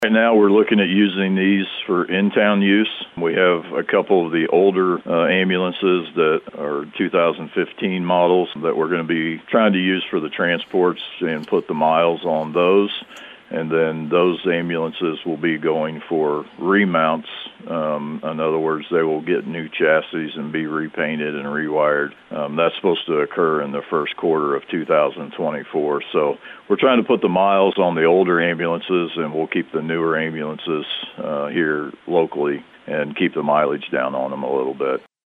Right now, we're looking at using these for in-town use. We have a couple of the older ambulances that are 2015 models that we're going to be trying to use for the transports and put the miles on those. And then those ambulances will be going for remounts. In other words, they will get new chassis and be repainted and rewired. That's supposed to occur in the first quarter of 2024. So we're trying to put the miles on the older ambulances, and we'll keep the newer ambulances here locally and keep the mileage down on them a little bit.